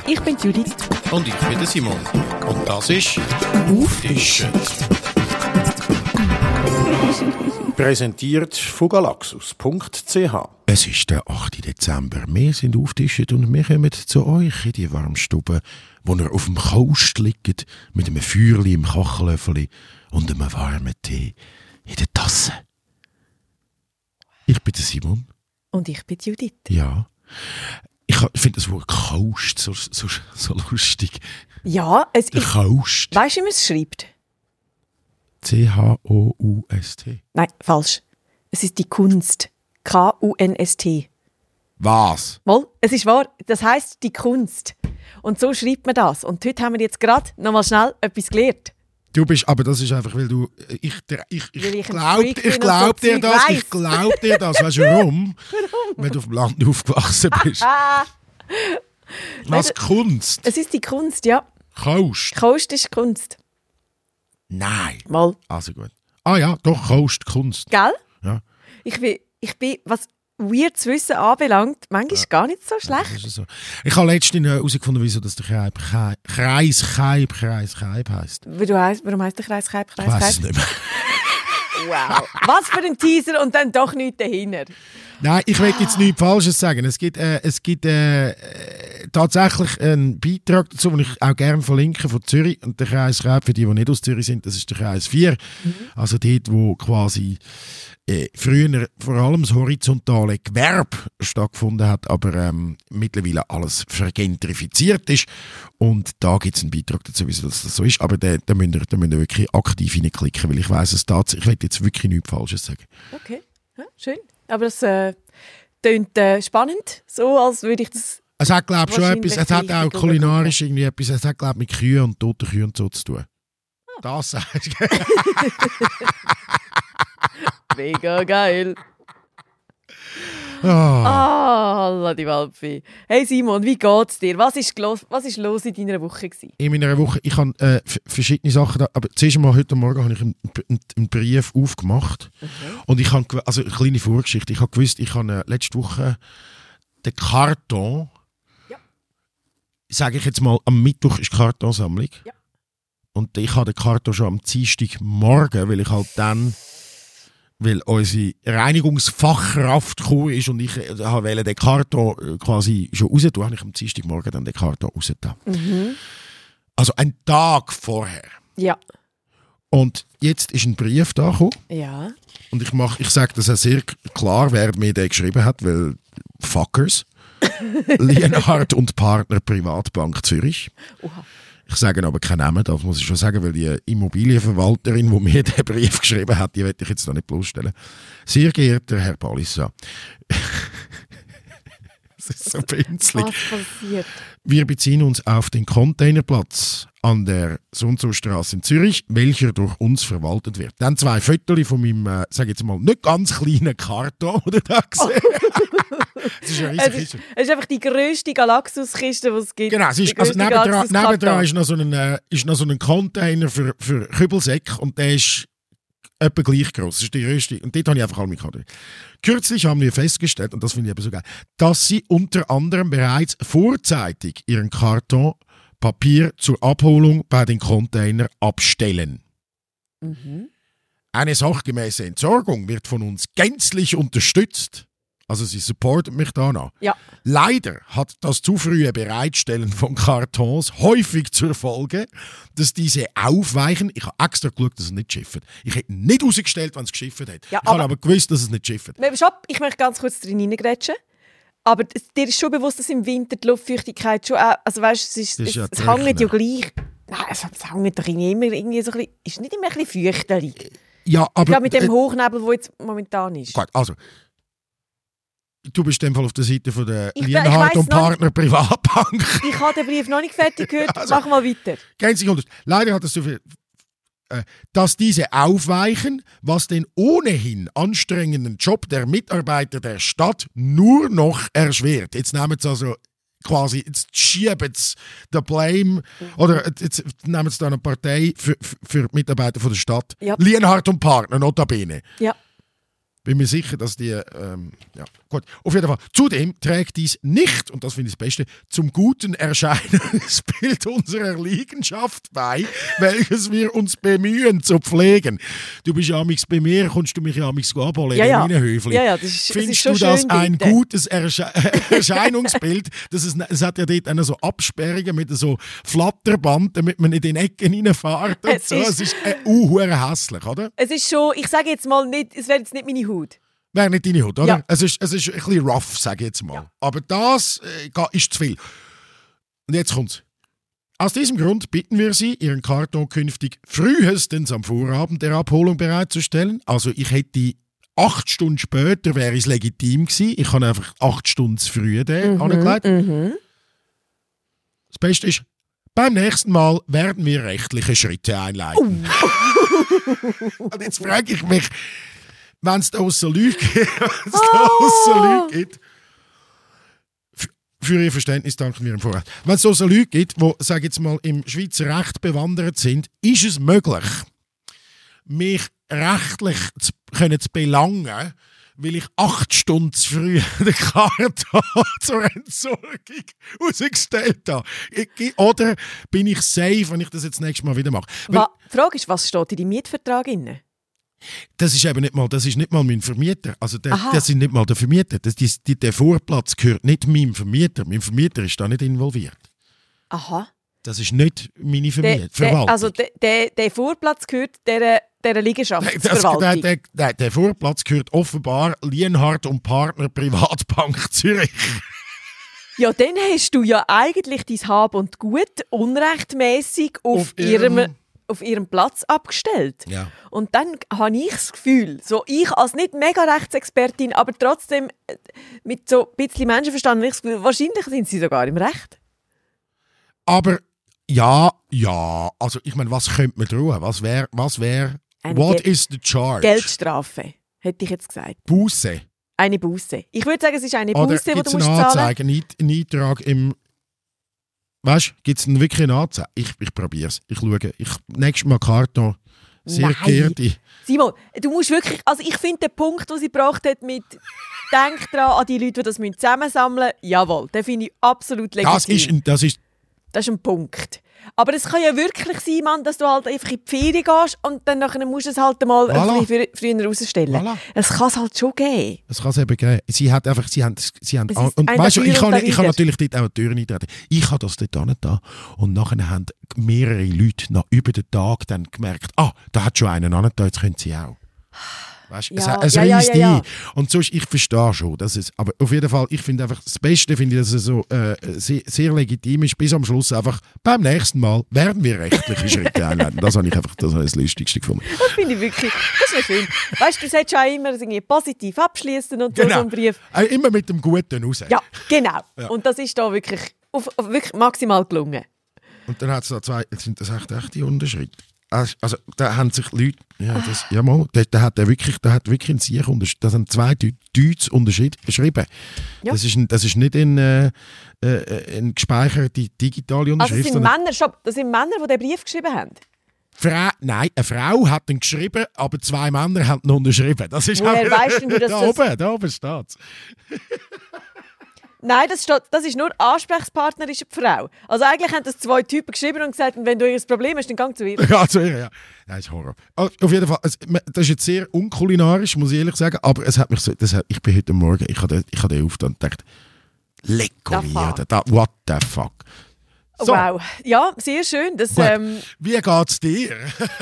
Ich bin Judith. Und ich bin der Simon. Und das ist Auftischen. Präsentiert von galaxus.ch. Es ist der 8. Dezember. Wir sind aufgetischt und wir kommen zu euch in die Warmstube, wo ihr auf dem Kost liegt, mit einem Feuerli im Kachelöffel und einem warmen Tee in der Tasse. Ich bin der Simon. Und ich bin Judith. Ja. Ich finde das Wort Kost so lustig. Ja, es der ist... Kost. Weißt du, wie man es schreibt? C-H-O-U-S-T. Nein, falsch. Es ist die Kunst. K-U-N-S-T. Was? Mal, es ist wahr. Das heisst die Kunst. Und so schreibt man das. Und heute haben wir jetzt gerade noch mal schnell etwas gelernt. Du bist, aber das ist einfach, weil du, ich glaube dir das. Weißt du warum? Wenn du auf dem Land aufgewachsen bist. Was, Kunst? Es ist die Kunst, ja. Kost? Kost ist Kunst. Nein. Mal. Also gut. Ah ja, doch, Kost, Kunst. Gell? Ja. Ich bin, was weirdes Wissen anbelangt, manchmal gar nicht so schlecht. Das ist so. Ich habe letztens herausgefunden, wieso das der Kreiskeib heisst. Warum heisst der Kreiskeib? Ich weiss es nicht mehr. Wow. Was für ein Teaser und dann doch nichts dahinter. Nein, ich will jetzt nichts Falsches sagen. Es gibt tatsächlich einen Beitrag dazu, den ich auch gerne verlinke, von Zürich. Und der Kreis Kreib, für die nicht aus Zürich sind, das ist der Kreis 4. Also dort, wo quasi früher vor allem das horizontale Gewerbe stattgefunden hat, aber mittlerweile alles vergentrifiziert ist. Und da gibt es einen Beitrag dazu, wieso das so ist. Aber da müsst ihr wirklich aktiv reinklicken, weil ich weiss es tatsächlich. Ich will jetzt wirklich nichts Falsches sagen. Okay, ja, schön. Aber es klingt spannend, so als würde ich das... Es hat, glaube ich, schon etwas, es hat auch kulinarisch irgendwie etwas, es hat, glaube ich, mit Kühen und toten Kühen und so zu tun. Ah. Das sagst du. Mega geil. Oh. Die Walpfi. Hey Simon, wie geht's dir? Was ist los in deiner Woche gewesen? In meiner Woche, ich habe verschiedene Sachen da, aber zuerst einmal heute Morgen habe ich einen Brief aufgemacht. Und ich habe, also eine kleine Vorgeschichte, ich habe gewusst, ich habe letzte Woche den Karton, sage ich jetzt mal, am Mittwoch ist Kartonsammlung. Ja. Und ich habe den Karton schon am Dienstagmorgen, weil unsere Reinigungsfachkraft gekommen ist und ich wollte den Karton quasi schon raus tun, habe ich am Dienstagmorgen dann den Karton raus da. Also einen Tag vorher. Ja. Und jetzt ist ein Brief da gekommen. Ja. Und ich sage das auch sehr klar, wer mir den geschrieben hat, weil Fuckers. Lienhardt und Partner Privatbank Zürich. Oha. Ich sage aber keinen Namen, das muss ich schon sagen, weil die Immobilienverwalterin, die mir den Brief geschrieben hat, die werde ich jetzt noch nicht bloßstellen. Sehr geehrter Herr Palissa. Das ist so pinzlig. Was passiert? Wir beziehen uns auf den Containerplatz an der Sundso-Straße in Zürich, welcher durch uns verwaltet wird. Dann 2 Fotos von meinem, sage jetzt mal, nicht ganz kleinen Karton, oder da gesehen. Es ist eine riesige Kiste. Es ist einfach die grösste Galaxus-Kiste, die es gibt. Genau, es ist, also nebendran ist noch so ein Container für Kübelsäcke und der ist etwa gleich groß. Das ist die grösste. Und dort habe ich einfach alle Karten. Kürzlich haben wir festgestellt, und das finde ich eben so geil, dass sie unter anderem bereits vorzeitig ihren Kartonpapier zur Abholung bei den Containern abstellen. Eine sachgemäße Entsorgung wird von uns gänzlich unterstützt. Also sie supportet mich da noch. Ja. Leider hat das zu frühe Bereitstellen von Kartons häufig zur Folge, dass diese aufweichen. Ich habe extra geschaut, dass es nicht schifft. Ich hätte nicht rausgestellt, wenn es geschifft hat. Ja, ich habe aber gewusst, dass es nicht schifft. Ich möchte ganz kurz drin reingrätschen. Aber dir ist schon bewusst, dass im Winter die Luftfeuchtigkeit schon auch, also weißt, es hängt ja gleich. Nein, es hängt doch immer irgendwie so ein bisschen, ist nicht immer ein bisschen feuchtelig. Ja, aber... Ich glaube, mit dem Hochnebel, der jetzt momentan ist. Gut, also... Du bist in dem Fall auf der Seite von der Lienhardt und Partner Privatbank. Ich habe den Brief noch nicht fertig gehört. Also, mach mal weiter. Ganz Sekunde. Leider hat es so viel... dass diese aufweichen, was den ohnehin anstrengenden Job der Mitarbeiter der Stadt nur noch erschwert. Jetzt nehmen sie also quasi, jetzt schieben sie den Blame, oder jetzt nehmen sie da eine Partei für Mitarbeiter von der Stadt. Ja. Lienhardt und Partner, notabene. Ja. Bin mir sicher, dass die, ja, gut, auf jeden Fall. Zudem trägt dies nicht, und das finde ich das Beste, zum guten Erscheinungsbild unserer Liegenschaft bei, welches wir uns bemühen zu pflegen. Du bist ja amigs bei mir, kommst du mich ja amigs abholen in meinen Höfli. Ja, das ist, findest das ist du das ein dort. gutes Erscheinungsbild? Es hat ja dort so Absperrungen mit so Flatterband, damit man in den Ecken reinfährt und so. Es ist hässlich, oder? Es ist schon, ich sage jetzt mal nicht, es wäre jetzt nicht meine Haut. Wäre nicht deine Haut, oder? Ja. Es ist ein bisschen rough, sage ich jetzt mal. Ja. Aber das ist zu viel. Und jetzt kommt's. Aus diesem Grund bitten wir Sie, Ihren Karton künftig frühestens am Vorabend der Abholung bereitzustellen. Also ich hätte 8 Stunden später, wäre es legitim gewesen. Ich habe einfach 8 Stunden zu früh angelegt. Das Beste ist, beim nächsten Mal werden wir rechtliche Schritte einleiten. Und jetzt frage ich mich, wenn es da aussen Leute gibt, für Ihr Verständnis danken wir im Voraus. Wenn es da aussen Leute gibt, die, sage ich jetzt mal, im Schweizer Recht bewandert sind, ist es möglich, mich rechtlich zu belangen, weil ich 8 Stunden zu früh den Karton zur Entsorgung rausgestellt habe. Oder bin ich safe, wenn ich das jetzt nächstes Mal wieder mache? Die Frage ist, was steht in deinem Mietvertrag drin? Das ist nicht mal mein Vermieter. Also das ist nicht mal der Vermieter. Der Vorplatz gehört nicht meinem Vermieter. Mein Vermieter ist da nicht involviert. Aha. Das ist nicht meine Verwaltung. Also der Vorplatz gehört dieser Liegenschaftsverwaltung. Der Vorplatz gehört offenbar Lienhardt und Partner Privatbank Zürich. Ja, dann hast du ja eigentlich dein Hab und Gut unrechtmäßig auf ihrem Platz abgestellt. Ja. Und dann habe ich das Gefühl, so ich als nicht mega Rechtsexpertin, aber trotzdem mit so ein bisschen Menschenverstand, habe ich das Gefühl, wahrscheinlich sind sie sogar im Recht. Aber ja, also ich meine, was könnte man tun? Was wäre, what is the charge? Geldstrafe, hätte ich jetzt gesagt. Busse. Eine Busse. Ich würde sagen, es ist eine Busse, die du musst zahlen. Oder gibt es einen Eintrag im... Weißt du, gibt es wirklich eine Anzeige? Ich probiere es. Ich schaue. Nächstes Mal Karton. Sehr geehrte. Simon, du musst wirklich... Also ich finde den Punkt, den sie gebracht hat mit «Denk dran an die Leute, die das zusammensammeln müssen», jawohl, den finde ich absolut legitim. Das ist ein Punkt. Aber es kann ja wirklich sein, Mann, dass du halt einfach in die Ferien gehst und dann nachher musst du es halt mal ein bisschen früher rausstellen. Voilà. Es kann es halt schon geben. Es kann es eben geben. Sie haben und weißt du, ich kann natürlich dort auch eine Tür eintreten. Ich habe das dort angetan und nachher haben mehrere Leute noch über den Tag dann gemerkt, da hat schon einen angetan, jetzt können sie auch. Weißt, es reist ein. Und sonst, ich verstehe schon, dass es, aber auf jeden Fall, ich finde einfach, das Beste finde ich, dass es so sehr legitim ist, bis am Schluss einfach, beim nächsten Mal werden wir rechtliche Schritte einleiten. Das habe ich einfach das Lustigste gefunden. Das finde ich wirklich, das ist schön. Weißt du, du solltest auch immer irgendwie positiv abschließen und so einen Brief. Immer mit dem Guten raus. Ja, genau. Ja. Und das ist da wirklich maximal gelungen. Und dann hat es da sind das echt die Unterschritte. Also da haben sich Leute, da hat wirklich ein Sieg unterschrieben. Da haben 2 Deutsche unterschrieben. Ja. Das ist nicht in gespeicherte digitale Unterschrift. Also das sind Männer, die den Brief geschrieben haben? Nein, eine Frau hat ihn geschrieben, aber 2 Männer haben ihn unterschrieben. Das ist woher weißt du, dass da oben steht es. Nein, das ist nur Ansprechpartner ist eine Frau. Also eigentlich haben das 2 Typen geschrieben und gesagt, wenn du ein Problem hast, dann gang zu ihr. Ja, zu ihr, ja. Nein, das ist Horror. Auf jeden Fall, das ist jetzt sehr unkulinarisch, muss ich ehrlich sagen, aber es hat mich so, ich bin heute Morgen, ich habe den aufgetan und gedacht, what the fuck. So. Wow, ja, sehr schön. Das, wie geht's dir?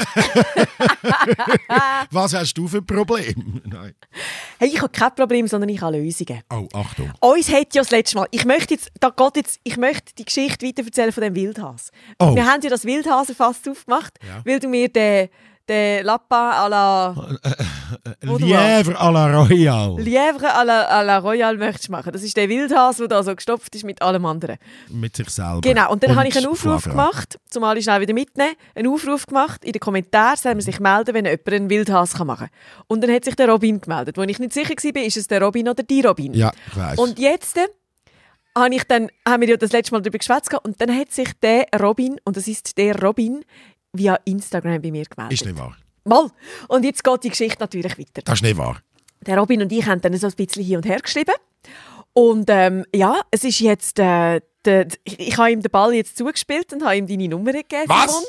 Was hast du für ein Problem? Nein. Hey, ich habe kein Problem, sondern ich habe Lösungen. Oh, Achtung. Uns hat ja das letzte Mal, ich möchte die Geschichte weitererzählen von dem Wildhas. Oh. Wir haben ja das Wildhasenfass aufgemacht, weil du mir den Lapin à la... Lièvre à la Royale. Lièvre à la Royale möchtest du machen. Das ist der Wildhase, der da so gestopft ist mit allem anderen. Mit sich selber. Genau, und dann habe ich einen Aufruf gemacht, zum alle schnell wieder mitnehmen, einen Aufruf gemacht in den Kommentaren, soll man sich melden, wenn jemand einen Wildhase machen kann. Und dann hat sich der Robin gemeldet. Wo ich nicht sicher war, ist es der Robin oder die Robin. Ja, ich weiss. Und jetzt haben wir ja das letzte Mal darüber geschwätzt und dann hat sich der Robin, und das ist der Robin, via Instagram bei mir gemeldet. Ist nicht wahr. Mal. Und jetzt geht die Geschichte natürlich weiter. Das ist nicht wahr. Der Robin und ich haben dann so ein bisschen hin und her geschrieben. Und es ist jetzt... ich habe ihm den Ball jetzt zugespielt und habe ihm deine Nummer gegeben. Was?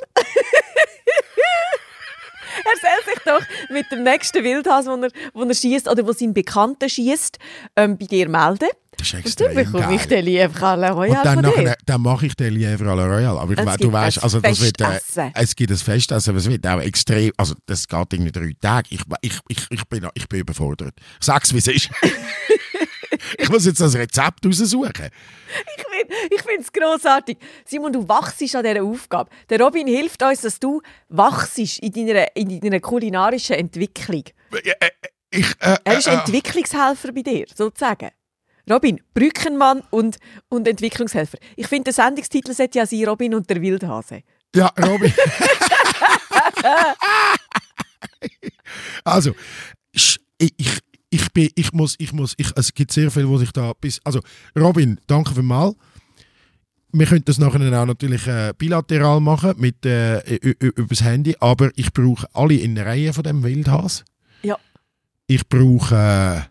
Er soll sich doch mit dem nächsten Wildhase, wo er schießt oder wo sein Bekannter schießt, bei dir melden. Das ist und extrem dann bekomme ich den Lièvre à la Royale und von dir. dann mache ich den Lièvre à la Royale. Aber du weißt, also das wird, es gibt ein Festessen, aber es wird auch extrem, also das geht irgendwie 3 Tage. Ich bin überfordert. Ich sag's, wie es ist. Ich muss jetzt das Rezept raussuchen. Ich finde es grossartig. Simon, du wachst an dieser Aufgabe. Der Robin hilft uns, dass du wachst in deiner kulinarischen Entwicklung. Er ist Entwicklungshelfer bei dir, sozusagen. Robin, Brückenmann und Entwicklungshelfer. Ich finde, der Sendungstitel sollte ja sein «Robin und der Wildhase». Ja, Robin. Also, es gibt sehr viel, was ich da also Robin, danke vielmals. Wir könnten das nachher auch natürlich bilateral machen mit übers Handy, aber ich brauche alle in der Reihe von dem Wildhase. Ja. Ich brauche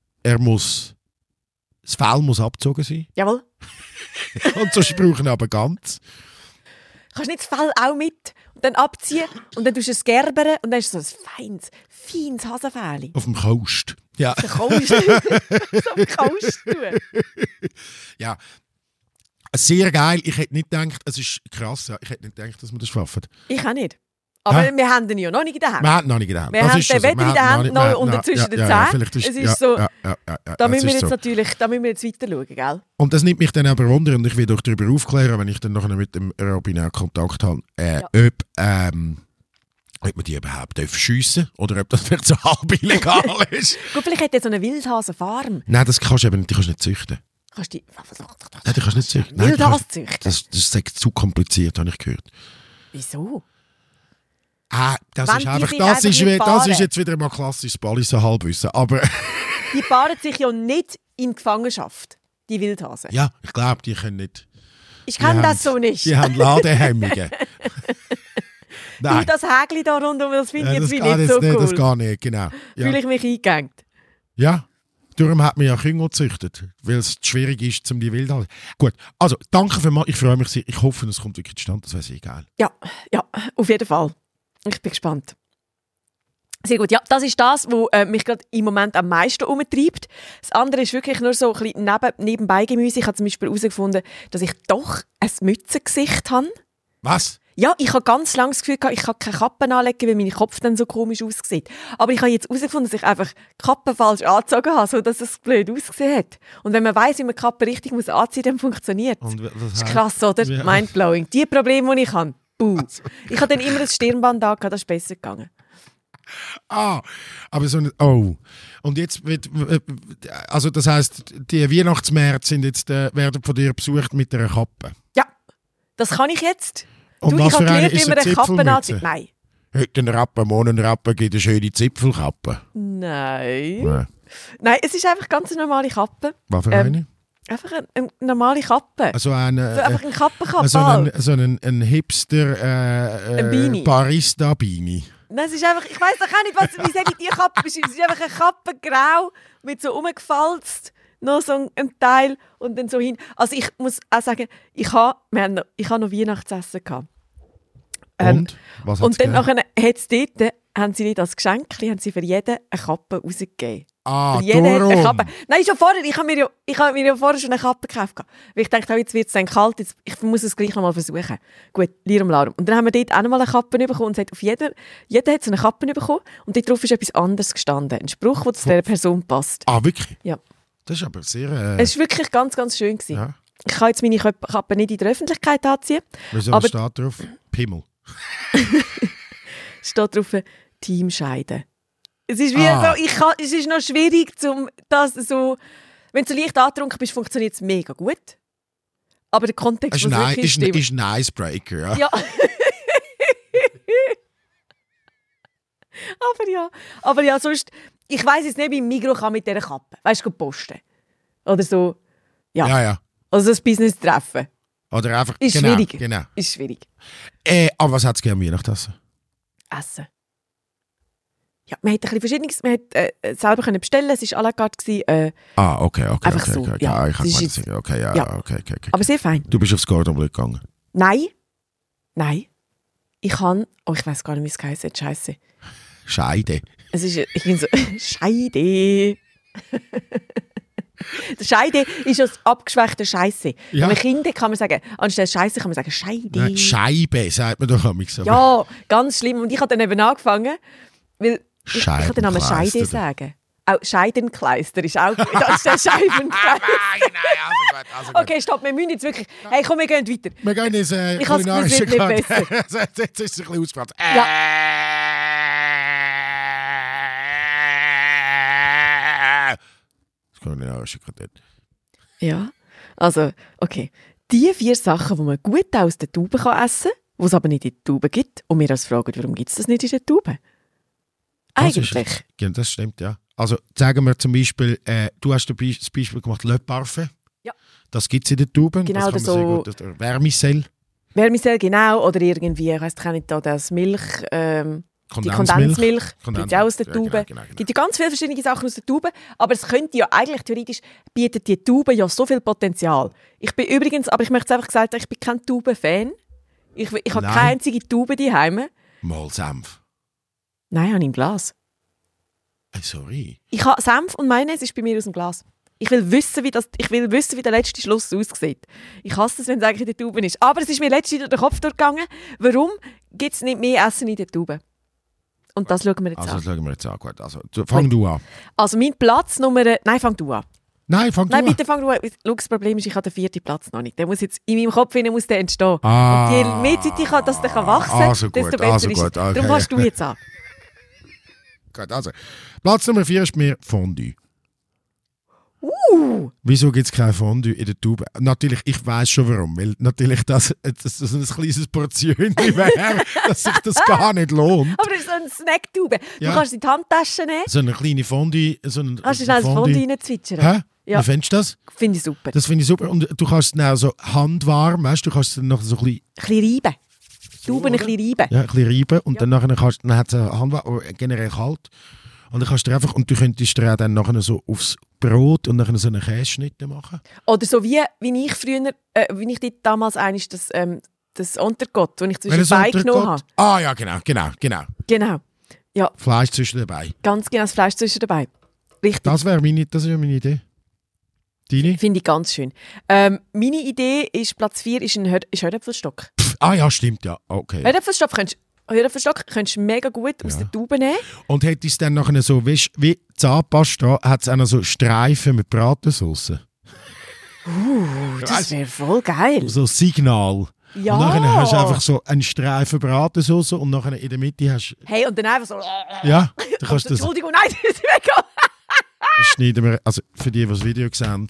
das Fell muss abgezogen sein. Jawohl. Und sonst brauche ich aber ganz. Kannst du nicht das Fell auch mit und dann abziehen und dann tust du es gerbern und dann ist es so ein feines Hasenfell. Auf dem Kost. Ja. Auf dem Kost. So auf dem Kost tun. Ja. Sehr geil. Ich hätte nicht gedacht, es ist krass, ja. Ich hätte nicht gedacht, dass wir das schaffen. Ich auch nicht. Aber wir haben den ja noch nicht in der Hand. Wir haben noch nicht in der Hand. Wir haben den weder in der Hand noch unter zwischen den Zähnen. Es ist so, da müssen wir jetzt natürlich weiter schauen, gell? Und das nimmt mich dann aber Wunder und ich will euch darüber aufklären, wenn ich dann nachher mit dem Robin auch Kontakt habe, ob man die überhaupt schiessen darf oder ob das vielleicht so halb illegal ist. Gut, vielleicht hat er so eine Wildhasenfarm. Nein, das kannst du eben nicht, die kannst du nicht züchten. Kannst du Nein, die kannst du nicht züchten. Wildhase züchten? Das ist zu kompliziert, habe ich gehört. Wieso? Das ist jetzt wieder mal klassisches Ballissen-Halbwissen, aber... Die paaren sich ja nicht in Gefangenschaft, die Wildhasen. Ja, ich glaube, die können nicht... Ich kann das so nicht. Die haben Ladehemmungen. Nein. Das Häkchen da rundum, das finde ich jetzt nicht so cool. Das gar nicht, genau. Ja. Fühle ich mich eingegangen. Ja, darum hat man ja Küngel gezüchtet, weil es schwierig ist, um die Wildhase... Gut, also danke vielmals, ich freue mich sehr. Ich hoffe, es kommt wirklich zustande, das wäre sehr geil. Ja, auf jeden Fall. Ich bin gespannt. Sehr gut. Ja, das ist das, was mich gerade im Moment am meisten umtreibt. Das andere ist wirklich nur so ein bisschen nebenbei Gemüse. Ich habe zum Beispiel herausgefunden, dass ich doch ein Mützengesicht habe. Was? Ja, ich habe ganz lange das Gefühl gehabt, ich kann keine Kappen anlegen, weil mein Kopf dann so komisch aussieht. Aber ich habe jetzt herausgefunden, dass ich einfach die Kappe falsch angezogen habe, sodass es blöd ausgesehen hat. Und wenn man weiss, wie man die Kappe richtig anziehen muss, dann funktioniert es. Das ist krass, oder? Ja. Mindblowing. Die Probleme, die ich habe. Also. Ich habe dann immer ein Stirnband da, das ist besser gegangen. Aber so ein... Oh. Und jetzt wird... Also das heisst, die Weihnachtsmärkte sind jetzt, werden von dir besucht mit einer Kappe? Ja, das kann ich jetzt. Und ich habe gelernt, wie man eine Kappe anzieht. Nein. Heute ein Rappen, morgen ein Rappen, gibt eine schöne Zipfelkappe. Nein, es ist einfach ganz eine normale Kappe. Was für eine? Einfach eine normale Kappe. Also einfach ein Kappenkappe. So ein Hipster Barista-Beanie. Nein, es ist einfach, ich weiss doch auch nicht, wie soll ich die Kappe beschreiben. Es ist einfach eine Kappe grau mit so umgefalzt, noch so ein Teil und dann so hin. Also ich muss auch sagen, ich habe noch Weihnachtsessen gehabt. Und? Was und dann haben sie nicht als Geschenk, haben sie für jeden eine Kappe rausgegeben. Jeder hat eine Kappe. Nein, schon vorher. Ich habe mir ja vorher schon eine Kappe gekauft. Weil ich dachte, jetzt wird es dann kalt, ich muss es gleich noch mal versuchen. Gut, Lirum Larum. Und dann haben wir dort auch noch mal eine Kappe bekommen. Und jeder hat so eine Kappe bekommen. Und dort drauf ist etwas anderes gestanden. Ein Spruch, der zu dieser Person passt. Wirklich? Ja. Das ist aber sehr... Es war wirklich ganz, ganz schön gewesen. Ja. Ich kann jetzt meine Kappe nicht in der Öffentlichkeit anziehen. Wieso steht drauf? Pimmel. Steht drauf Teamscheide. Es ist wie es ist noch schwierig, das so... Wenn du so leicht angetrunken bist, funktioniert es mega gut. Aber der Kontext muss wirklich stimmen. Ist ein Icebreaker, ja. Aber ja, sonst... Ich weiss jetzt nicht, wie Migros kann mit dieser Kappe. Weißt du, posten. Oder so... Ja. Also ein Business treffen. Oder einfach... Ist schwierig. Genau. Ist schwierig. Aber was hat es gerne Weihnachtsessen? Essen. Ja, man hat ein bisschen Verschiedenes, man hat selber können bestellen, es war à la carte gewesen, okay. einfach so, Okay. ja. Ich kann Das ist mal jetzt- sagen. Okay, ja, ja. okay. aber sehr fein. Du bist aufs Cordon Bleu gegangen. Nein. Ich weiss gar nicht, wie es heisst, Scheiße. Scheide. Es ist, ich bin so, Scheide. Der Scheide ist das abgeschwächte Scheisse. Ja. Bei Kindern kann man sagen, anstatt Scheisse kann man sagen Scheide. Nein, Scheibe, sagt man doch am so. Ja, ganz schlimm. Und ich habe dann eben angefangen, weil ich kann den Namen Scheide Scheibenkleister. sagen. Auch Scheidenkleister ist auch anstatt Scheibenkleister. Also Okay, stopp, wir müssen jetzt wirklich... Hey, komm, wir gehen weiter. Wir gehen ins Ich habe das Gefühl, es wird nicht besser. Jetzt ist es ein bisschen ausgefranst. Das kulinarische Quartett. Ja, also, okay. Die 4 Sachen, die man gut aus der Tube essen kann, die es aber nicht in der Tube gibt, und wir uns fragen, warum gibt es das nicht in der Tube? Eigentlich. Ja, das stimmt, ja. Also sagen wir zum Beispiel, du hast das Beispiel gemacht, Le Parfait. Ja. Das gibt es in der Tube. Genau, das oder kann man so- sehr gut. Vermicell. Vermicell, genau, oder irgendwie, ich weiss auch nicht, da das Milch, die Kondensmilch. Kondensmilch, gibt es auch aus der Ja, Tube. genau. Es gibt ja ganz viele verschiedene Sachen aus der Tube, aber es könnte ja eigentlich theoretisch, bietet die Tube ja so viel Potenzial. Ich bin übrigens, aber ich möchte es einfach sagen, ich bin kein Tube-Fan. Ich habe Nein. keine einzige Tube daheim. Mal Senf. Nein, ich habe im Glas. Sorry. Ich habe Senf und Mayonnaise ist bei mir aus dem Glas. Ich will wissen, wie der letzte Schluss aussieht. Ich hasse es, wenn es eigentlich in der Tube ist. Aber es ist mir letztens durch den Kopf durchgegangen. Warum gibt es nicht mehr Essen in der Tube? Und das schauen wir jetzt Also an. das schauen wir jetzt an. Gut, also, fang du an. Also mein Platz Nummer... Nein, fang du an. Nein, fang du Nein, an. bitte fang du an. Schau, das Problem ist, ich habe den 4. Platz noch nicht. Der muss jetzt in meinem Kopf muss der entstehen. Ah. Und je mehr Zeit ich habe, dass der wachsen kann, Also gut, desto besser also ist gut, es. Darum okay. kannst du jetzt an. Gut, also. Platz Nummer 4 ist mir Fondue. Uh. Wieso gibt es kein Fondue in der Tube? Natürlich, ich weiß schon warum. Weil natürlich das ein kleines Portion wäre, dass sich das gar nicht lohnt. Aber das ist so eine Snacktube. Ja. Du kannst in die Handtasche nehmen, So eine kleine Fondue. So ein kannst du schnell das Fondue reinzwitschern. Hä? Ja. Wie findest du das? Finde ich super. Das finde ich super. Und du kannst es dann auch so handwarm, weißt du, kannst es dann noch so ein bisschen, Ein bisschen reiben. Tuben ein oder? bisschen reiben. ja, ein bisschen reiben und dann nachher kannst dann hat es eine handwarm, generell kalt. Und dann kannst du einfach, und du könntest dir auch dann nachher so aufs Brot und nachher so einen Käseschnitte machen. Oder so wie ich früher, wie ich dort damals einmal das Untergott, das ich zwischen Welches den Beinen Untergott? genommen habe. Ah ja, genau. Genau. Ja, Fleisch zwischen dabei. ganz genau das Fleisch zwischen dabei. Richtig. Das wäre meine Idee. Deine? Finde ich ganz schön. Meine Idee ist, Platz 4 ist ein Herdöpfelstock. Ah ja, stimmt, ja. Okay. Herdöpfelstock könntest du mega gut aus Ja. der Tube nehmen. Und hätte es dann nachher so, weißt, wie Zahnpasta, hat es auch noch so Streifen mit Bratensauce. Das wäre voll geil. So Signal. Ja. Und nachher hast du einfach so einen Streifen Bratensauce und nachher in der Mitte hast du... Hey, und dann einfach so... Ja, du kannst das... Entschuldigung, nein, das ist mega... Das schneiden wir, also für die, die das Video sehen.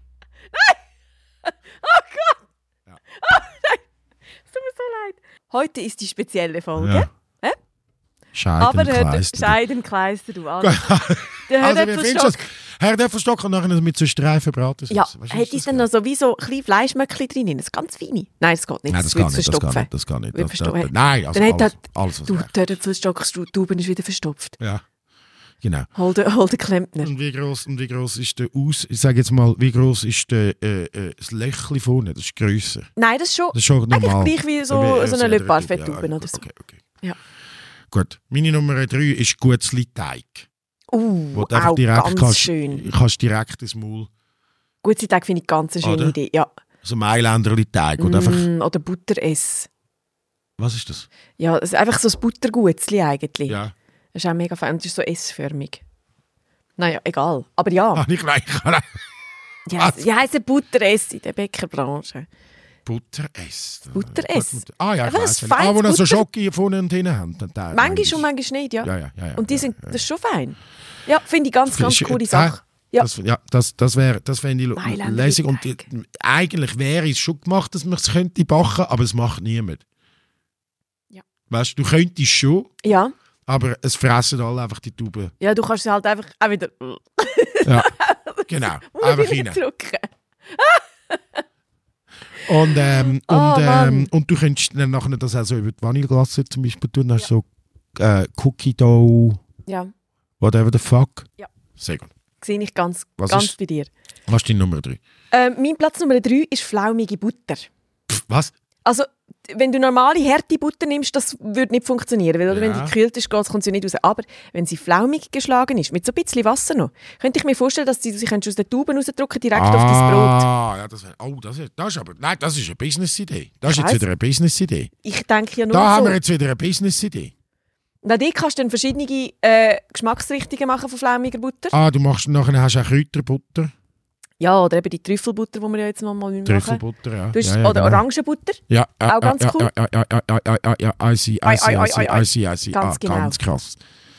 Es tut mir so leid. Heute ist die spezielle Folge. Ja. Hä? Aber Scheidenkleister. Scheidenkleister, du Alter. Der Also wie findest du das? Herdöpfelstock. Herdöpfelstock und nachher mit so Streifen Bratensauce. Ja, Weißt du, hätte es dann noch so wie so ein bisschen Fleischmöckchen drin? Das ganz feine. Nein, das geht nicht. Nein, das geht wird nicht, verstopfen. das geht nicht. Wird verstopfen. Nein, also Dann hat alles was Du, wäre. der Herdöpfelstock-Tube ist wieder verstopft. Ja, genau. Hol den Klempner. Und wie gross ist der ich sage jetzt mal, wie gross ist das Löchchen vorne? Das ist grösser. Nein, das ist schon... Das ist schon Eigentlich normal. gleich wie so eine Le Parfait-Tube ja, oder so. Okay. Ja. Gut. Meine Nummer 3 ist Gutzli-Teig. Wo du einfach Auch direkt ganz schön. kannst direkt ins Maul. Gutzli-Teig finde ich ganz eine schöne Oder? Idee. Ja. So Mailänderli-Teig. Einfach, Oder Butteress. was ist das? Ja, es ist einfach so ein Buttergutzli eigentlich. Ja. Das ist auch mega fein. Und es ist so S-förmig. Naja, egal. Aber ja. Ah, nicht gleich. Ja, es heisst Butteress in der Bäckerbranche. Butteress. Butteress. Ah ja, ich Einfach weiss. ein feines Wo noch so Butter- Schoki vorne und hinten haben. Manchmal und manchmal nicht, ja. Ja. Und das ist schon fein. Ja, finde ich ganz coole Sache. Ja. Das fände ich Mailänder lässig. Und Teig. eigentlich wäre es schon gemacht, dass man es könnte backen, aber es macht niemand. Ja. Weißt du, könntest schon, Ja. aber es fressen alle einfach die Tauben. Ja, du kannst sie halt einfach auch wieder Ja, genau. Einfach rein. drücken. Und du könntest dann nachher das auch so über die Vanilleglasse zum Beispiel tun. Dann hast du so Cookie Dough Ja. Whatever the fuck? Ja. Sehr gut. Sehe ich ganz bei dir. Was ist deine Nummer 3? Mein Platz Nummer 3 ist flaumige Butter. Was? Also, wenn du normale, harte Butter nimmst, das würde nicht funktionieren. Weil, oder wenn die gekühlt ist, kommt sie nicht raus. Aber wenn sie flaumig geschlagen ist, mit so ein bisschen Wasser noch, könnte ich mir vorstellen, dass sie aus den Tuben rausdrücken, direkt auf dein Brot. Ja, das ist aber... Nein, das ist eine Business-Idee. Das ist jetzt wieder eine Business-Idee. Ich denke ja nur Da so. haben wir jetzt wieder eine Business-Idee. Na, dort kannst du dann verschiedene Geschmacksrichtungen machen von flaumiger Butter. Du machst nachher hast du auch Kräuterbutter. Ja, oder eben die Trüffelbutter, die wir ja jetzt mal machen. Trüffelbutter, ja. Oder genau. Orangenbutter. Ja, auch ganz cool. I see. Ganz genau. Ganz krass.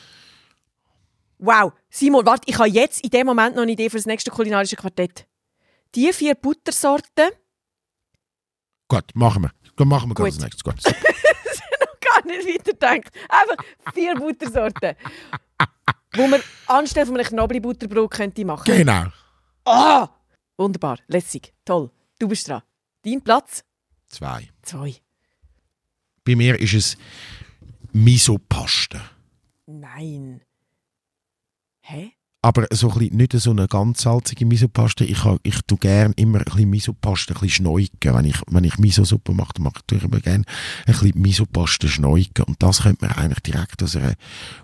Wow, Simon, warte, ich habe jetzt in dem Moment noch eine Idee für das nächste kulinarische Quartett. Die 4 Buttersorten. Gut, machen wir. Machen wir Gut. ganz nächstes. Gut. Gar nicht weiterdenkt. Einfach 4 Buttersorten. Wo man anstelle von einem Knoblauchbutterbrot könnte machen. Genau. Ah! Wunderbar, lässig, toll. Du bist dran. Dein Platz? 2. 2. Bei mir ist es Misopaste. Nein. Hä? Aber so ein bisschen, nicht so eine ganz salzige Misopaste. Ich tue gerne immer ein bisschen Misopaste, ein bisschen schneuken. Wenn ich Miso-Suppe mache, dann mache ich immer gerne ein bisschen Misopaste schneuken. Und das könnte man eigentlich direkt aus einer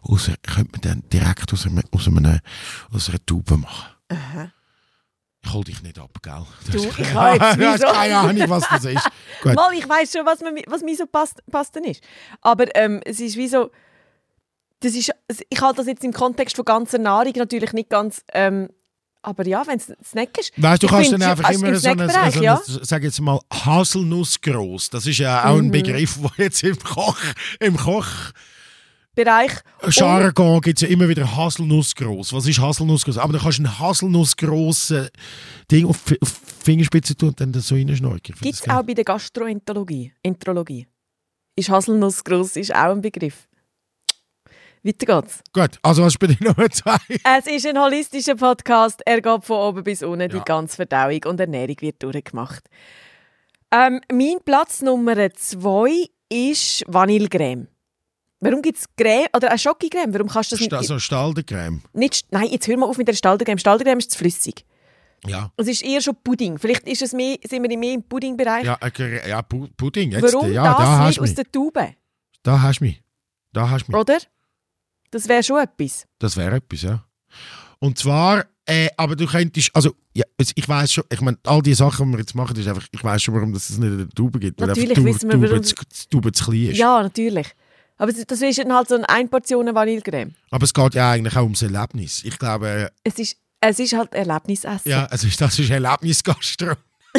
Tube machen. Aha. Ich hol dich nicht ab, gell? Du, ich habe jetzt Du hast keine Ahnung, was das ist. Gut. Mal, ich weiss schon, was Miso-Pasten ist. Aber es ist wie so... ich halte das jetzt im Kontext von ganzer Nahrung natürlich nicht ganz... aber ja, wenn es ein Snack ist... Weißt du, kannst dann einfach im immer so eine ja? sag jetzt mal, Haselnussgross. Das ist ja auch ein Begriff, der jetzt im Koch Bereich. Jargon gibt es ja immer wieder Haselnussgross. Was ist Haselnussgross? Aber dann kannst du ein Haselnussgrosses Ding auf die Fingerspitze tun und dann das so reinschneiden. Gibt es auch bei der Gastroenterologie. Ist Haselnussgross auch ein Begriff. Weiter geht's. Gut, also was ist bei dir Nummer 2? Es ist ein holistischer Podcast. Er geht von oben bis unten. Die ganze Verdauung und Ernährung wird durchgemacht. Mein Platz Nummer 2 ist Vanillecreme. Warum gibt es Creme oder eine Schokocreme? Warum kannst du das nicht... Also Staldencreme? Nein, jetzt hör mal auf mit der Staldencreme. Staldencreme ist zu flüssig. Ja. Es ist eher schon Pudding. Vielleicht ist es mehr, sind wir mehr im Puddingbereich. Ja, Pudding. Jetzt, Warum ja, das da nicht aus der Tube? Da hast du mich. Oder? Das wäre schon etwas. Das wäre etwas, ja. Und zwar, aber du könntest, also, ja, ich weiss schon, ich meine, all die Sachen, die wir jetzt machen, ist einfach, ich weiss schon, warum es nicht in der Tube gibt. Natürlich weil wissen wir, warum... Die Tube zu klein ist. Ja, natürlich. Aber das ist dann halt so eine Portion Vanillecreme. Aber es geht ja eigentlich auch ums Erlebnis. Ich glaube... Es ist halt Erlebnisessen. Ja, das ist Erlebnisgastro.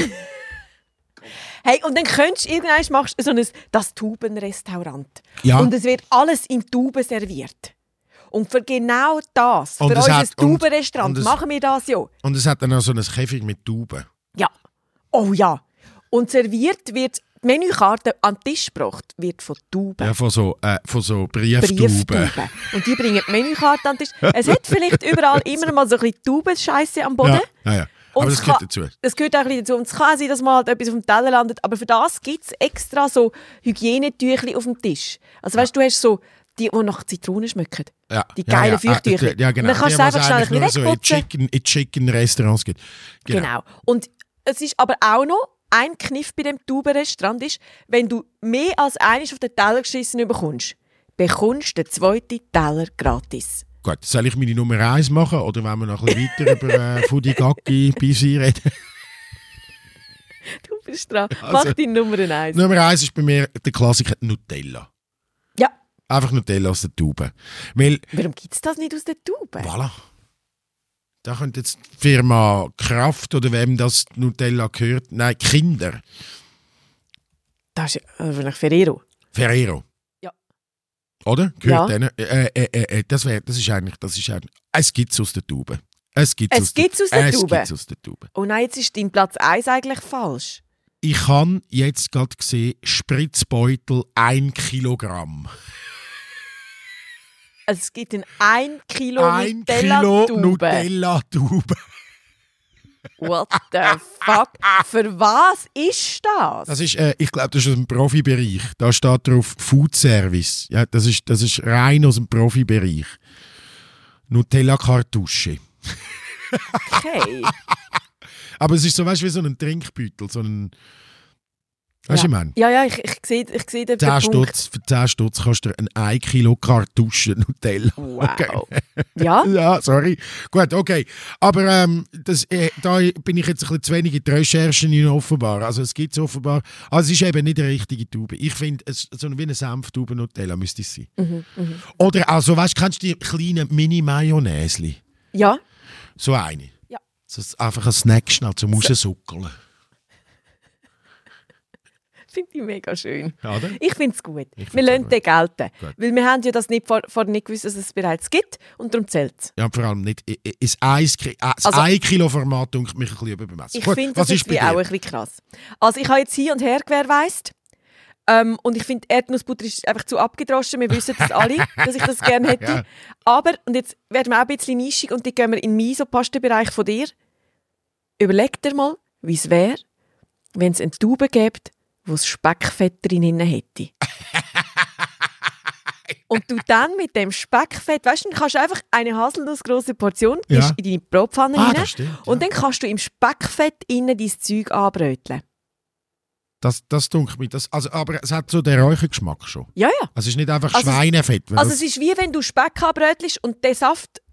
Hey, und dann könntest du irgendwann machst du so das Tubenrestaurant. Ja. Und es wird alles in Tuben serviert. Und für genau das, für Und unser Tubenrestaurant, machen wir das ja. Und es hat dann auch so ein Käfig mit Tauben. Ja. Oh ja. Und serviert wird, die Menükarte an den Tisch gebracht wird von Tauben. Ja, von so Brieftauben. Und die bringen die Menükarte an den Tisch. Es hat vielleicht überall immer mal so ein bisschen Taubenscheiße am Boden. Ja. Und Aber das gehört dazu. Das gehört auch ein bisschen dazu. Und es kann sein, dass mal halt etwas auf dem Teller landet. Aber für das gibt es extra so Hygienetüchli auf dem Tisch. Also weißt du, du hast so die nach Zitrone schmecken. Ja. Die geilen Feuchttücher. Ja, genau. Und dann kannst du einfach schnell ein bisschen wegputzen. So in Chicken-Restaurants gibt. Genau. Und es ist aber auch noch ein Kniff bei dem Taubenrestaurant ist, wenn du mehr als eines auf den Teller geschissen bekommst du den zweiten Teller gratis. Gut, soll ich meine Nummer 1 machen oder wollen wir noch ein bisschen weiter über Fudigaki Bisi reden? Du bist dran. Also, Mach deine Nummer 1. Nummer 1 ist bei mir der Klassiker Nutella. Ja. Einfach Nutella aus der Tube. Warum gibt es das nicht aus der Tube? Voilà. Da könnte jetzt die Firma Kraft oder wem das Nutella gehört. Nein, Kinder. Das ist wahrscheinlich Ferrero. Ferrero. Ja. Oder? Gehört Ja. denen. Das ist eigentlich. Es gibt es aus der Tube. Es gibt es aus der Tube? aus der Tube. Oh nein, jetzt ist dein Platz 1 eigentlich falsch. Ich habe jetzt gerade gesehen, Spritzbeutel 1 Kilogramm. Also es gibt 1 Kilo 1 Kilo Nutella-Tube. Nutella-Tube. What the fuck? Für was ist das? Das ist, ich glaube, das ist aus dem Profibereich. Da steht drauf Food Service. Ja, das ist rein aus dem Profibereich. Nutella-Kartusche. Okay. Aber es ist so, weißt du, wie so ein Trinkbeutel, so ein... Weißt du, ich meine? Ja, ich sehe den Punkt. Für 10 Stutz kannst du dir 1 Kilo Kartusche Nutella. Wow. Okay. Ja? Ja, sorry. Gut, okay. Aber da bin ich jetzt ein bisschen zu wenig in die Recherchen hinein, offenbar. Also es gibt es offenbar. Also es ist eben nicht eine richtige Tube. Ich finde, so wie eine Senftube Nutella müsste es sein. Oder also, weißt du, kennst du die kleinen Mini-Mayonnaise? Ja. So eine. Ja. So einfach ein Snack schnell zum Raussuckeln. Finde ich mega schön. Ja, oder? Ich finde es gut. Wir lassen den gelten. Gut. Weil wir haben ja das nicht vor nicht gewusst, dass es bereits gibt. Und darum zählt es. Ja, vor allem nicht. Das 1 Kilo Format dunkelt mich ein bisschen überbemessen. Ich finde das jetzt auch ein bisschen krass. Also ich habe jetzt hin und her gewährweist. Und ich finde, Erdnussbutter ist einfach zu abgedroschen. Wir wissen das alle, dass ich das gerne hätte. Ja. Aber, und jetzt werden wir auch ein bisschen nischig und dann gehen wir in den Miso-Pastenbereich von dir. Überleg dir mal, wie es wäre, wenn es eine Tube gibt, wo das Speckfett drin hätte. Und du dann mit dem Speckfett, weißt du, dann kannst du einfach eine haselnussgrosse Portion in deine Bratpfanne rein und dann kannst du im Speckfett innen dein Zeug anbröteln. Das dunkelt mich. Aber es hat so den Räuchergeschmack schon. Ja. Also es ist nicht einfach Schweinefett. Also es ist wie wenn du Speck anbrötelst und der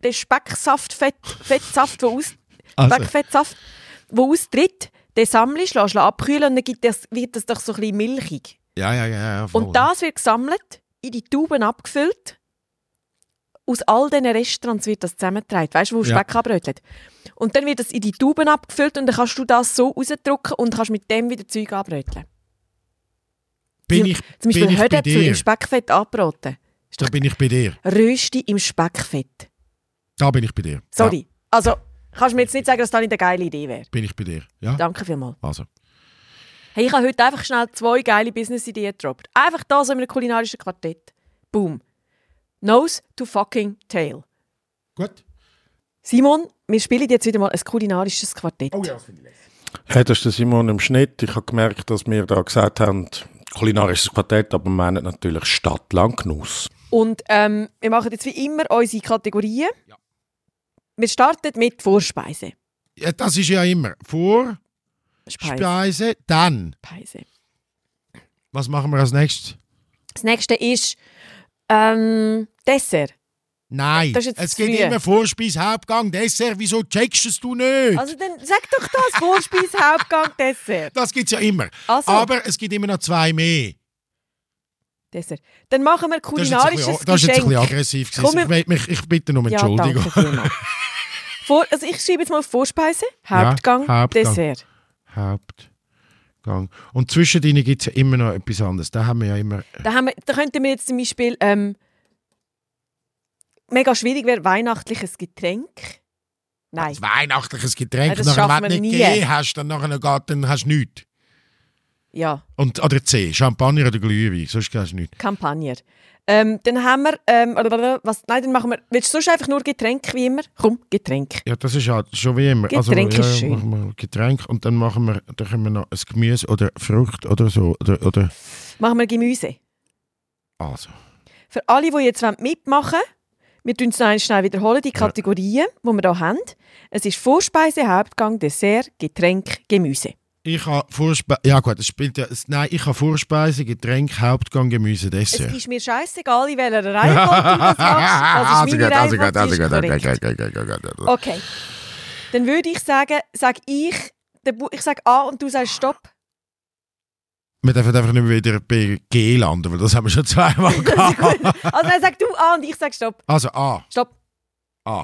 Specksaft, Speckfettsaft, der austritt, den sammelst, lässt ihn abkühlen und dann wird das doch so ein bisschen milchig. Ja, voll. Und das wird gesammelt, in die Tuben abgefüllt. Aus all diesen Restaurants wird das zusammengetragen, weißt du, wo Speck anbrötelt. Und dann wird das in die Tuben abgefüllt und dann kannst du das so rausdrücken und kannst mit dem wieder Zeug anbröteln. Zum Beispiel Hödenzl im Speckfett anbraten. Da bin ich bei dir. Rösti im Speckfett. Da bin ich bei dir. Sorry. Ja. Also, kannst du mir jetzt nicht sagen, dass das nicht eine geile Idee wäre? Bin ich bei dir, ja. Danke vielmals. Also. Hey, ich habe heute einfach schnell 2 geile Business-Ideen gedroppt. Einfach da so in einem kulinarischen Quartett. Boom. Nose to fucking tail. Gut. Simon, wir spielen jetzt wieder mal ein kulinarisches Quartett. Oh ja, das finde ich lässig. Hey, das ist der Simon im Schnitt. Ich habe gemerkt, dass wir da gesagt haben, kulinarisches Quartett, aber wir meinen natürlich Stadt Langgenuss. Und wir machen jetzt wie immer unsere Kategorien. Ja. Wir starten mit Vorspeise. Ja, das ist ja immer. Vorspeise, dann. Speise. Was machen wir als nächstes? Das nächste ist Dessert. Nein, es geht immer Vorspeise, Hauptgang, Dessert. Wieso checkst du nicht? Also dann sag doch das, Vorspeise, Hauptgang, Dessert. Das gibt es ja immer. Also. Aber es gibt immer noch 2 mehr. Dessert. Dann machen wir kulinarisches Geschenk. Das war jetzt ein bisschen aggressiv. Ich bitte um Entschuldigung. Ja, also ich schreibe jetzt mal Vorspeise, Hauptgang, Dessert. Hauptgang. Und zwischen denen gibt es ja immer noch etwas anderes. Da haben wir ja immer... Da könnten wir jetzt zum Beispiel... mega schwierig wäre weihnachtliches Getränk. Nein. Ein weihnachtliches Getränk, das schaffen wir nicht nie. Gegeben hast, dann hast du nichts. Ja. Oder C, Champagner oder Glühwein, sonst hast du nichts. Champagner. Dann haben wir, dann machen wir, willst du sonst einfach nur Getränk wie immer? Komm, Getränk. Ja, das ist ja schon wie immer. Getränk ist schön. Machen wir Getränk und dann können wir noch ein Gemüse oder Frucht oder so. Oder. Machen wir Gemüse. Also. Für alle, die jetzt mitmachen wollen, wir tun es noch schnell wiederholen, die Kategorien, die wir hier haben. Es ist Vorspeise, Hauptgang, Dessert, Getränk, Gemüse. Ich habe Vorspeise, ja gut, ich habe Vorspeise, Getränk, Hauptgang, Gemüse, Dessert. Es ist mir scheißegal, in welcher Reihenfolge du das machst. Das ist meine Reihenfolge. Okay. Dann würde ich sagen, ich sage A und du sagst Stopp. Wir dürfen einfach nicht mehr wieder bei G landen, weil das haben wir schon 2-mal gehabt. Also dann sag du A und ich sage Stopp. Also A. Stopp. A.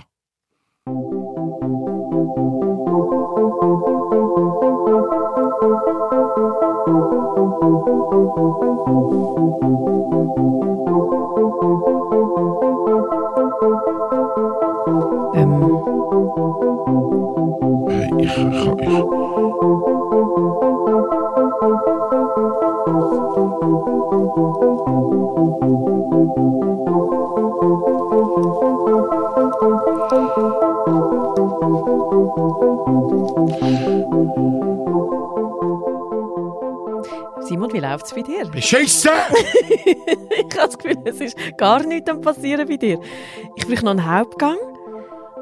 Simon, wie läuft es bei dir? Beschissen! Ich habe das Gefühl, es ist gar nichts am Passieren bei dir. Ich brauche noch einen Hauptgang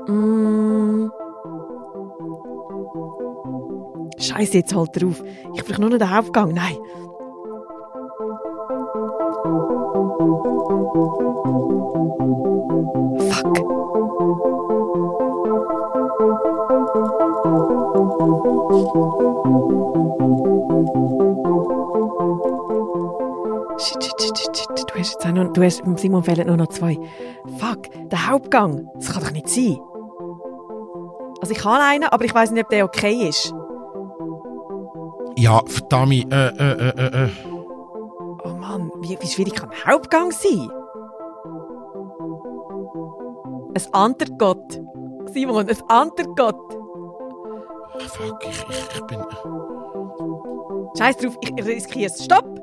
Scheiße, jetzt halt er auf. Ich brauche nur noch den Hauptgang. Nein. Fuck. Shit. Du hast jetzt auch noch, Simon, fehlen nur noch 2. Fuck, der Hauptgang. Das kann doch nicht sein. Also ich habe einen, aber ich weiss nicht, ob der okay ist. Ja, verdammt. Oh Mann, wie schwierig kann ein Hauptgang sein? Ein anderer Gott. Simon, ein anderer Gott. Fuck, ich bin... Scheiß drauf, ich riskiere es. Stopp!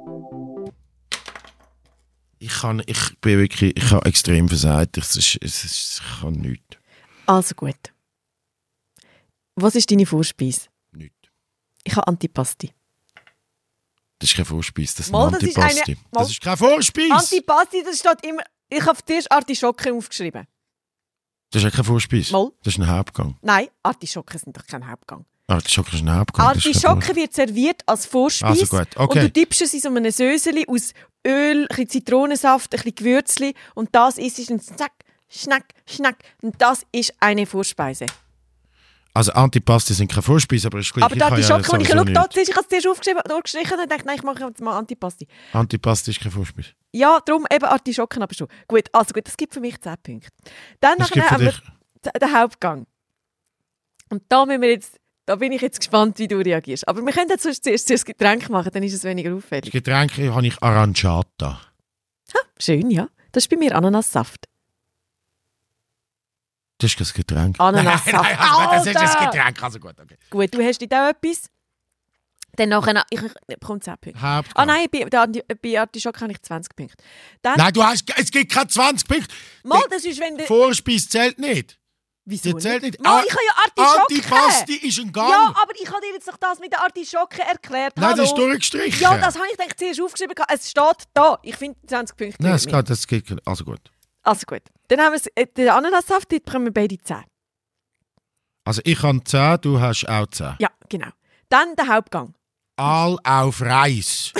Ich habe extrem versagt. Ich kann nichts. Also gut. Was ist deine Vorspeise? Nichts. Ich habe Antipasti. Das ist kein Vorspeise, das ist Mal, ein das ist Antipasti. Das ist kein Vorspeise! Antipasti, das steht immer... Ich habe zuerst Artischocken aufgeschrieben. Das ist ja kein Vorspeise. Mal. Das ist ein Hauptgang. Nein, Artischocken sind doch kein Hauptgang. Artischocke ist ein Hauptgang. Artischocke wird serviert als Vorspeise. Also gut, okay. Und du tippst es in so einem Söseli aus Öl, ein bisschen Zitronensaft, ein bisschen Gewürzli und das ist ein Zack, Schnack. Und das ist eine Vorspeise. Also Antipasti sind keine Vorspeise, aber ist gleich. Aber die Artischocke, ich habe es zuerst aufgeschrieben, durchgestrichen und dachte, nein, ich mache jetzt mal Antipasti. Antipasti ist keine Vorspeise. Ja, darum eben Artischocken aber schon. Gut, das gibt für mich 10 Punkte. Dann haben wir den Hauptgang. Und da bin ich jetzt gespannt, wie du reagierst. Aber wir können jetzt zuerst das Getränk machen, dann ist es weniger auffällig. Das Getränk habe ich Aranciata. Schön, ja. Das ist bei mir Ananassaft. Das ist das Getränk. Ananassaft. Nein, das ist das Getränk. Also gut, okay. Gut, du hast nicht auch etwas? Dann nachher, ich bekomme 10 Punkte. Hauptgang. Nein, bei Artischocke habe ich 20 Punkte. Dann, Nein, es gibt keine 20 Punkte. Mal, das ist, wenn du... Vorspeise zählt nicht. Wieso Das zählt nicht. Mal, ich habe ja Artischocke. Antipasti ist ein Gang. Ja, aber ich habe dir jetzt doch das mit der Artischocke erklärt. Nein, das ist Hallo. durchgestrichen. Ja, das habe ich eigentlich zuerst aufgeschrieben. Es steht da. Ich finde 20 Punkte. Nein, das geht. Also gut. Also gut. Dann haben wir den Ananassaft, dort bekommen wir beide 10. Also ich habe 10, du hast auch 10. Ja, genau. Dann der Hauptgang. All auf Reis.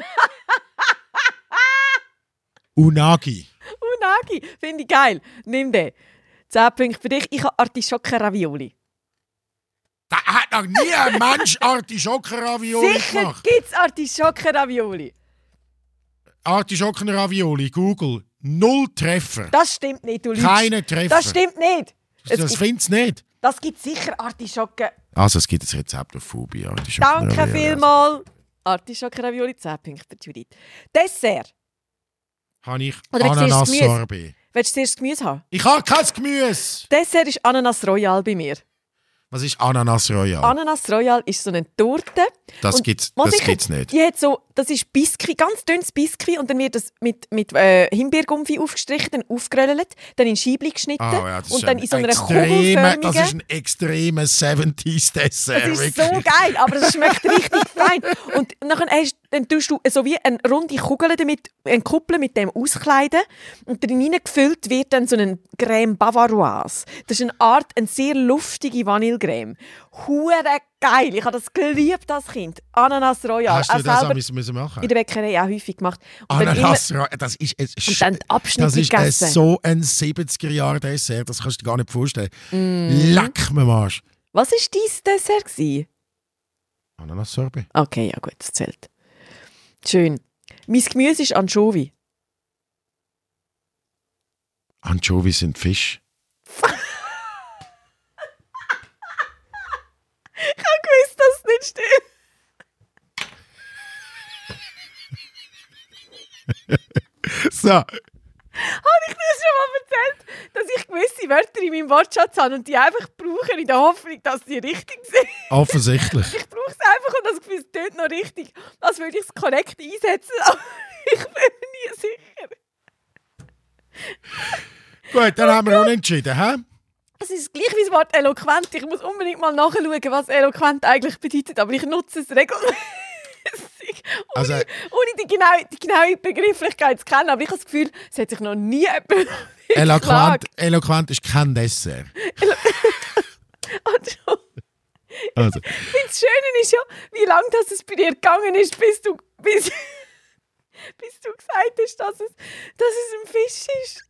Unagi. Unagi, finde ich geil. Nimm den. 10 Punkte für dich. Ich habe Artischocken-Ravioli. Da hat noch nie ein Mensch Artischocken-Ravioli Sicher gemacht. gibt es Artischocken-Ravioli. Artischocken-Ravioli, Google. 0 Treffer. Das stimmt nicht, du lügst. Keine Treffer. Das stimmt nicht. Das findest du nicht. Das gibt sicher Artischocken. Also es gibt ein Rezept auf Fubi. Danke vielmals. Artischocken-Ravioli, 10 Punkte für Judith. Dessert. Habe ich Oder willst du zuerst Gemüse? Ananas-Sorbet. Willst du zuerst Gemüse haben? Ich habe kein Gemüse. Dessert ist Ananas Royal bei mir. Was ist Ananas Royal? Ananas Royal ist so eine Torte. Das gibt's nicht. Die hat so, das ist Biskuit, ganz dünnes Biskuit und dann wird das mit Himbeergumpfi aufgestrichen, dann aufgerollt, dann in Scheibli geschnitten das und ist dann in so einer kugelförmigen... Das ist ein extremer 70s-Dessert. Das ist so geil, aber es schmeckt richtig fein. Und dann tust du so wie eine runde Kugel damit, eine Kuppel mit dem auskleiden und darin gefüllt wird dann so eine Crème Bavaroise. Das ist eine sehr luftige Vanillecreme. Hure geil, ich habe das geliebt als Kind. Ananas Royal. Hast du das auch müssen machen? In der Bäckerei auch häufig gemacht. Und Ananas Royal, das ist und dann die Abschnitte gegessen. So ein 70er-Jahre-Dessert, das kannst du dir gar nicht vorstellen. Leck mir Marsch. Was war dein Dessert? Ananas-Sorbet. Okay, ja gut, das zählt. Schön. Mein Gemüse ist Anchovy. Anchovy sind Fisch. Ich habe gewusst, dass es nicht stimmt. So. Habe ich dir schon mal erzählt, dass ich gewisse Wörter in meinem Wortschatz habe und die einfach brauche in der Hoffnung, dass sie richtig sind? Offensichtlich. Ich brauche es einfach und das Gefühl, es tönt noch richtig, als würde ich es korrekt einsetzen, aber ich bin mir nie sicher. Gut, dann haben wir unentschieden, hä? Es ist gleich wie das Wort eloquent. Ich muss unbedingt mal nachschauen, was eloquent eigentlich bedeutet, aber ich nutze es regelmäßig. Also, ohne die genaue Begrifflichkeit zu kennen, aber ich habe das Gefühl, es hat sich noch nie jemand eloquent ist kein Dessert. Also. Das Schöne ist ja, wie lange es bei dir gegangen ist, bis du gesagt hast, dass es ein Fisch ist.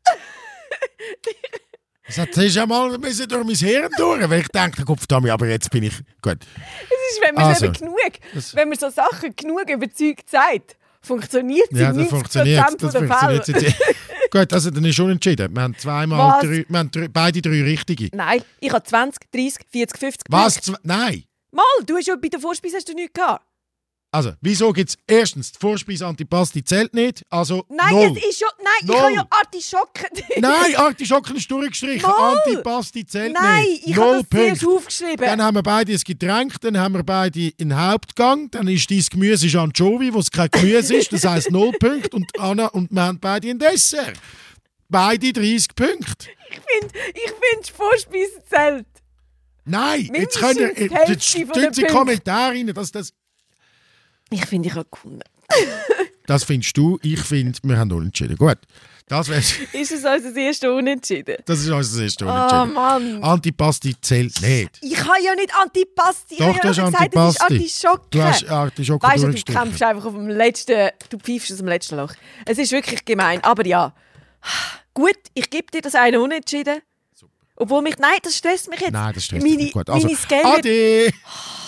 Das hat zuerst einmal ein bisschen durch mein Hirn durch, weil ich dachte, aber jetzt bin ich gut. Es ist, wenn man wenn man so Sachen genug überzeugt sagt, funktioniert es in 90% der Fälle. Gut, also dann ist schon entschieden. Wir haben beide 3 richtige. Nein, ich habe 20, 30, 40, 50. Was? Nein! Mal, du hast ja bei der Vorspeise hast du nichts gehabt. Also, wieso gibt es erstens die Vorspeise Antipasti zählt nicht? Also, nein, 0. Es ist schon, nein, ich habe ja Artischocken. Nein, Artischocken ist durchgestrichen. Mal. Antipasti zählt nein, nicht. Ich habe das zuerst aufgeschrieben. Dann haben wir beide ein Getränk, dann haben wir beide einen Hauptgang, dann ist dein Gemüse Anchovy, wo es kein Gemüse ist, das heisst 0 Punkte und Anna und wir haben beide ein Dessert. Beide 30 Punkte. Ich finde, Vorspeise zählt. Nein, jetzt könnt ihr die Kommentare rein, dass das... Ich finde, ich habe gewonnen. Das findest du, ich finde, wir haben unentschieden. Gut. Das wär's. Ist es unser erster Unentschieden? Das ist unser erster Unentschieden. Oh Mann. Antipasti zählt nicht. Ich habe ja nicht Antipasti. Doch, du hast Antipasti. Es ist Artischocken. Du hast Artischocken durchgestrichen. Du kämpfst einfach auf dem letzten... Du pfeifst aus dem letzten Loch. Es ist wirklich gemein. Aber ja. Gut, ich gebe dir das eine Unentschieden. Super. Obwohl mich... Nein, das stresst mich jetzt. Nein, das stresst mich nicht. Gut. Also, meine Scale... Ade!